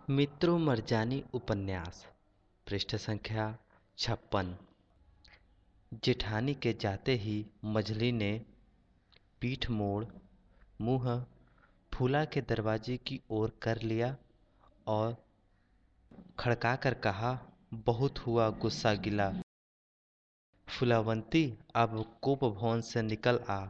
मित्रों मरजानी उपन्यास पृष्ठ संख्या 56। जेठानी के जाते ही मझली ने पीठ मोड़ मुंह फूला के दरवाजे की ओर कर लिया और खड़काकर कहा, बहुत हुआ गुस्सा गिला। फूलावंती, अब कोप भवन से निकल आ।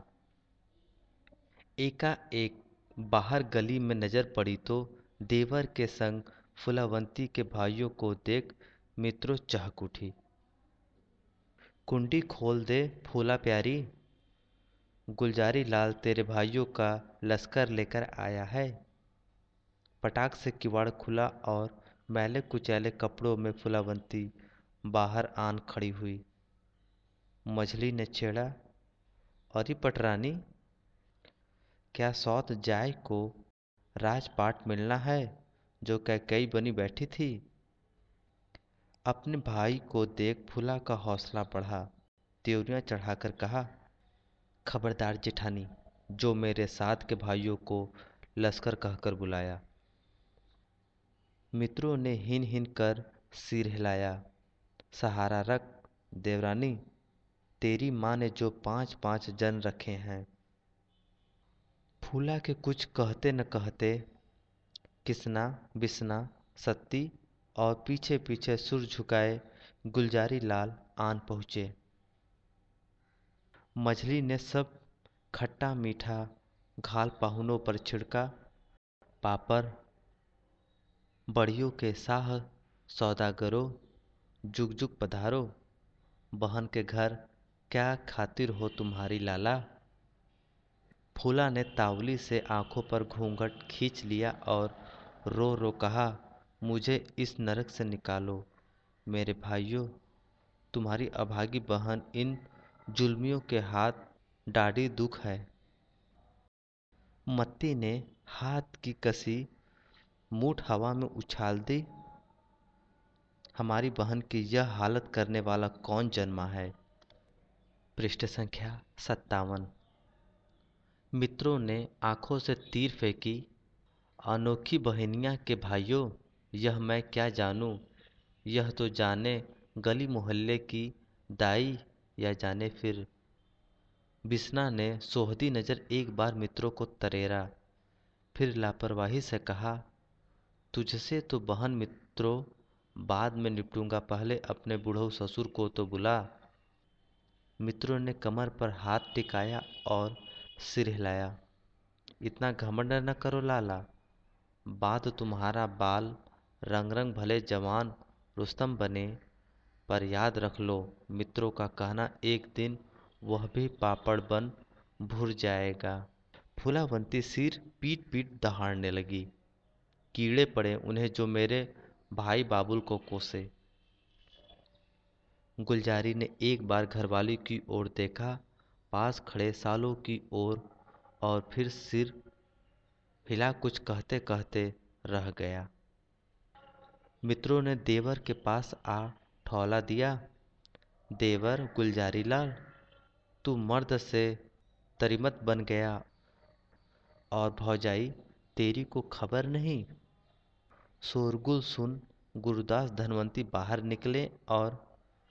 एकाएक बाहर गली में नजर पड़ी तो देवर के संग फूलावंती के भाइयों को देख मित्रों चहक उठी। कुंडी खोल दे फूला प्यारी, गुलजारी लाल तेरे भाइयों का लश्कर लेकर आया है। पटाक से किवाड़ खुला और मैले कुचैले कपड़ों में फूलावंती बाहर आन खड़ी हुई। मझली ने छेड़ा, अरे पटरानी, क्या सौत जाय को राजपाट मिलना है जो कैकई बनी बैठी थी। अपने भाई को देख फूला का हौसला बढ़ा। त्योरियां चढ़ाकर कहा, खबरदार जेठानी, जो मेरे साथ के भाइयों को लश्कर कहकर बुलाया। मित्रों ने हिन हिन कर सिर हिलाया। सहारा रख देवरानी, तेरी माँ ने जो 5-5 जन रखे हैं। फूला के कुछ कहते न कहते किसना बिसना सत्ती और पीछे पीछे सुर झुकाए गुलजारी लाल आन पहुँचे। मछली ने सब खट्टा मीठा घाल पाहुनों पर छिड़का। पापड़ बड़ियों के साह सौदागरों, जुग जुग पधारो। बहन के घर क्या खातिर हो तुम्हारी लाला। फूला ने तावली से आंखों पर घूंघट खींच लिया और रो रो कहा, मुझे इस नरक से निकालो। मेरे भाइयों, तुम्हारी अभागी बहन इन जुल्मियों के हाथ डाढ़ी दुख है। मत्ती ने हाथ की कसी मूठ हवा में उछाल दी। हमारी बहन की यह हालत करने वाला कौन जन्मा है। पृष्ठ संख्या 57। मित्रों ने आंखों से तीर फेंकी। अनोखी बहनिया के भाइयों, यह मैं क्या जानूं। यह तो जाने गली मोहल्ले की दाई या जाने फिर। बिस्ना ने सोहदी नजर एक बार मित्रों को तरेरा, फिर लापरवाही से कहा, तुझसे तो बहन मित्रों बाद में निपटूंगा, पहले अपने बूढ़ऊ ससुर को तो बुला। मित्रों ने कमर पर हाथ टिकाया और सिर हिलाया। इतना घमंड न करो लाला, बात तुम्हारा बाल रंग रंग भले जवान रुस्तम बने, पर याद रख लो मित्रों का कहना, एक दिन वह भी पापड़ बन भुर जाएगा। फूलावंती सिर पीट पीट दहाड़ने लगी। कीड़े पड़े उन्हें जो मेरे भाई बाबुल को कोसे। गुलजारी ने एक बार घरवाली की ओर देखा, पास खड़े सालों की ओर, और फिर सिर हिला कुछ कहते कहते रह गया। मित्रों ने देवर के पास आ ठौला दिया, देवर गुलजारी लाल, तू मर्द से तरीमत बन गया और भौजाई तेरी को खबर नहीं। शोरगुल सुन गुरुदास धनवंती बाहर निकले और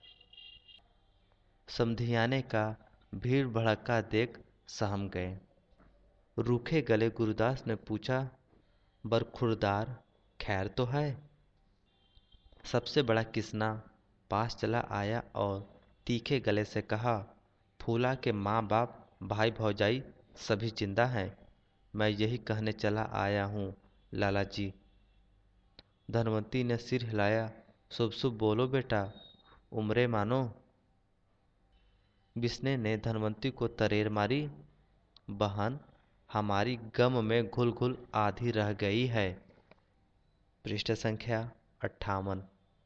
समधियाने का भीड़ भड़का देख सहम गए। रूखे गले गुरुदास ने पूछा, बरखुरदार खैर तो है। सबसे बड़ा किसना पास चला आया और तीखे गले से कहा, फूला के माँ बाप भाई भौजाई सभी जिंदा हैं। मैं यही कहने चला आया हूँ लाला जी। धनवंती ने सिर हिलाया, शुभ शुभ बोलो बेटा, उम्रे मानो। बिस्ने ने धनवंती को तरेर मारी, बहन हमारी गम में घुल घुल आधी रह गई है। पृष्ठ संख्या 58।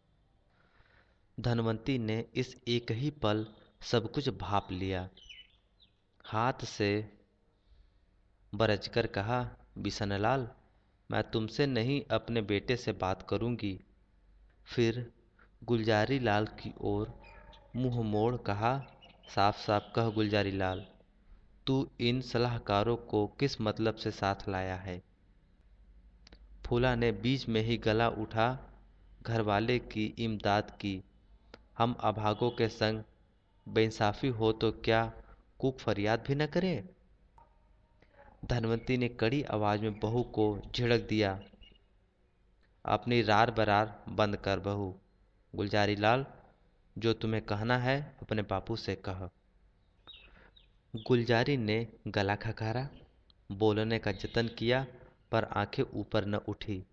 धनवंती ने इस एक ही पल सब कुछ भाप लिया। हाथ से बरजकर कहा, बिसनलाल, मैं तुमसे नहीं अपने बेटे से बात करूंगी। फिर गुलजारी लाल की ओर मुंह मोड़ कहा, साफ साफ कह गुलजारी लाल, तू इन सलाहकारों को किस मतलब से साथ लाया है। फूला ने बीच में ही गला उठा घरवाले की इमदाद की। हम अभागों के संग बेइंसाफी हो तो क्या कूक फरियाद भी न करे। धनवंती ने कड़ी आवाज में बहू को झिड़क दिया, अपनी रार बरार बंद कर बहू। गुलजारी लाल, जो तुम्हें कहना है अपने बापू से कह। गुलजारी ने गला खखारा, बोलने का जतन किया पर आंखें ऊपर न उठी।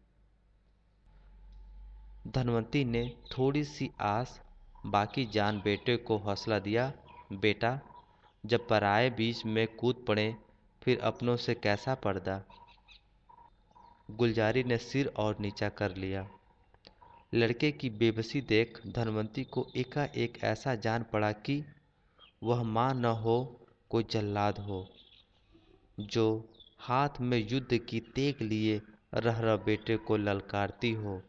धनवंती ने थोड़ी सी आस बाकी जान बेटे को हौसला दिया, बेटा जब पराए बीच में कूद पड़े फिर अपनों से कैसा पर्दा। गुलजारी ने सिर और नीचा कर लिया। लड़के की बेबसी देख धनवंती को एकाएक ऐसा जान पड़ा कि वह माँ न हो कोई जल्लाद हो, जो हाथ में युद्ध की तेग लिए रह बेटे को ललकारती हो।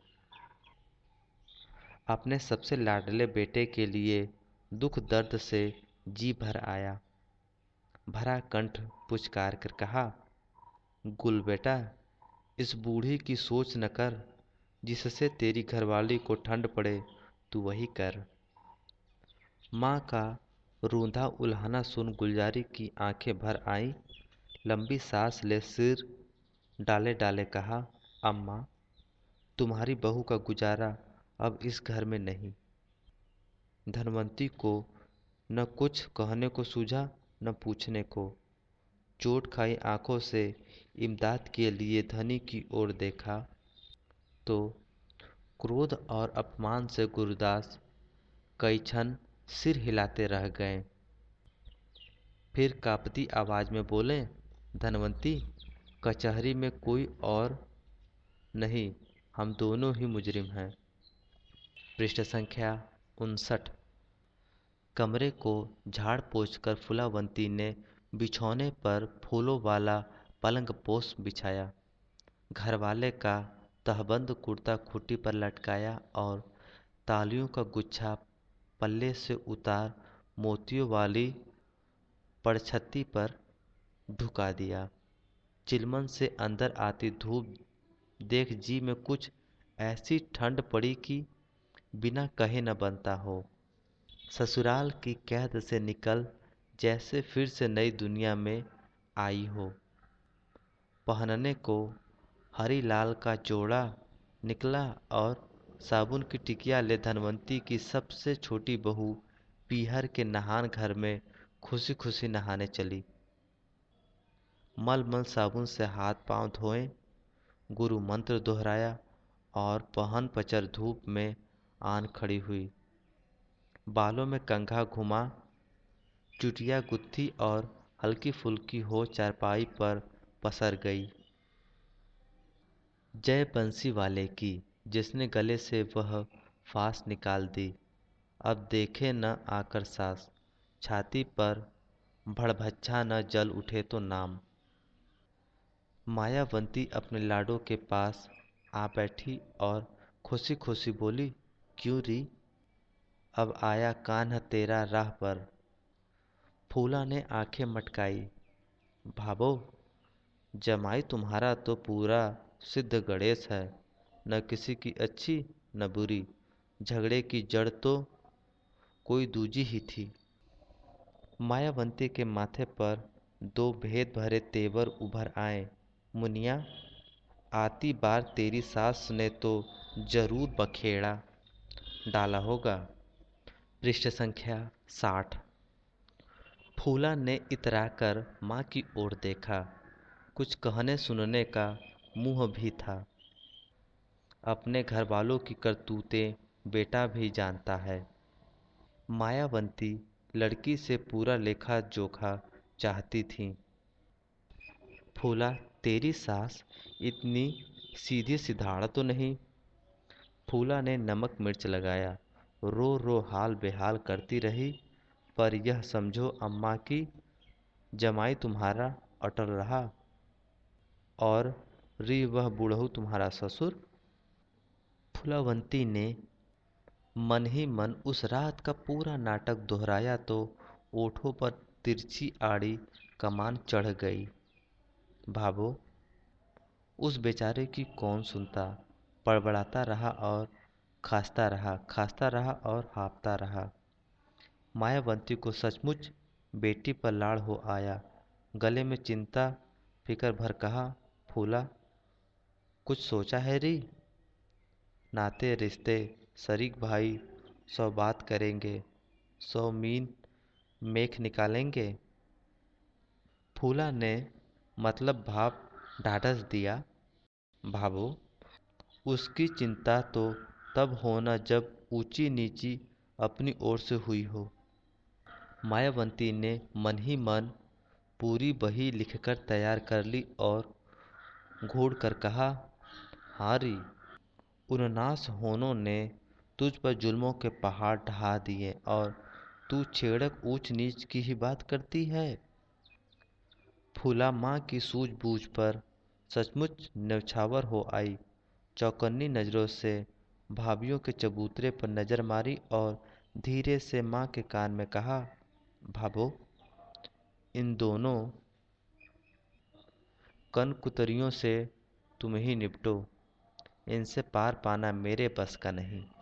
अपने सबसे लाडले बेटे के लिए दुख दर्द से जी भर आया। भरा कंठ पुचकार कर कहा, गुल बेटा, इस बूढ़ी की सोच न कर, जिससे तेरी घरवाली को ठंड पड़े तू वही कर। माँ का रूंधा उल्हाना सुन गुलजारी की आंखें भर आईं। लंबी सांस ले सिर डाले डाले कहा, अम्मा, तुम्हारी बहू का गुजारा अब इस घर में नहीं। धनवंती को न कुछ कहने को सूझा न पूछने को। चोट खाई आंखों से इमदाद के लिए धनी की ओर देखा तो क्रोध और अपमान से गुरुदास कई क्षण सिर हिलाते रह गए। फिर कांपती आवाज में बोले, धनवंती, कचहरी में कोई और नहीं, हम दोनों ही मुजरिम हैं। पृष्ठ संख्या 59। कमरे को झाड़ पोंछ कर फूलावंती ने बिछौने पर फूलों वाला पलंग पोश बिछाया। घरवाले का तहबंद कुर्ता खूंटी पर लटकाया और तालियों का गुच्छा पल्ले से उतार मोतियों वाली पड़छत्ती पर ढुका दिया। चिलमन से अंदर आती धूप देख जी में कुछ ऐसी ठंड पड़ी कि बिना कहे न बनता हो। ससुराल की कैद से निकल जैसे फिर से नई दुनिया में आई हो। पहनने को हरी लाल का जोड़ा निकला और साबुन की टिकिया ले धनवंती की सबसे छोटी बहू पीहर के नहान घर में खुशी खुशी नहाने चली। मल मल साबुन से हाथ पांव धोए, गुरु मंत्र दोहराया और पहन पचर धूप में आन खड़ी हुई। बालों में कंघा घुमा, चुटिया गुत्थी और हल्की फुल्की हो चारपाई पर पसर गई। जय बंसी वाले की, जिसने गले से वह फांस निकाल दी। अब देखे न आकर सास, छाती पर भड़भच्छा न जल उठे तो नाम। मायावंती अपने लाडो के पास आ बैठी और खुशी खुशी बोली, क्यों री, अब आया कान्हा तेरा राह पर। फूला ने आंखें मटकाई, भाबो, जमाई तुम्हारा तो पूरा सिद्ध गणेश है, न किसी की अच्छी न बुरी। झगड़े की जड़ तो कोई दूजी ही थी। मायावंती के माथे पर दो भेद भरे तेवर उभर आए। मुनिया, आती बार तेरी सास ने तो जरूर बखेड़ा डाला होगा। पृष्ठ संख्या 60। फूला ने इतराकर माँ की ओर देखा। कुछ कहने सुनने का मुंह भी था। अपने घर वालों की करतूतें बेटा भी जानता है। मायावंती लड़की से पूरा लेखा जोखा चाहती थी। फूला, तेरी सास इतनी सीधी सिधाड़ तो नहीं। फूला ने नमक मिर्च लगाया, रो रो हाल बेहाल करती रही, पर यह समझो अम्मा की जमाई तुम्हारा अटल रहा और री वह बूढ़ऊ तुम्हारा ससुर। फूलावंती ने मन ही मन उस रात का पूरा नाटक दोहराया तो ओठों पर तिरछी आड़ी कमान चढ़ गई। भाबो, उस बेचारे की कौन सुनता। बड़बड़ाता रहा और खांसता रहा और हाँफता रहा। मायावती को सचमुच बेटी पर लाड़ हो आया। गले में चिंता फिकर भर कहा, फूला, कुछ सोचा है री? नाते रिश्ते शरीक भाई 100 बात करेंगे, 100 मीन मेख निकालेंगे। फूला ने मतलब भाव ढाढ़स दिया, भाभो, उसकी चिंता तो तब होना जब ऊंची नीची अपनी ओर से हुई हो। मायावती ने मन ही मन पूरी बही लिखकर तैयार कर ली और घूर कर कहा, हाँ री, उन नास होनों ने तुझ पर जुल्मों के पहाड़ ढहा दिए और तू छेड़क ऊंच नीच की ही बात करती है। फूला माँ की सूझबूझ पर सचमुच न्यौछावर हो आई। चौकन्नी नजरों से भाभीयों के चबूतरे पर नजर मारी और धीरे से माँ के कान में कहा, भाभो, इन दोनों कनकुतरियों से तुम ही निपटो, इनसे पार पाना मेरे बस का नहीं।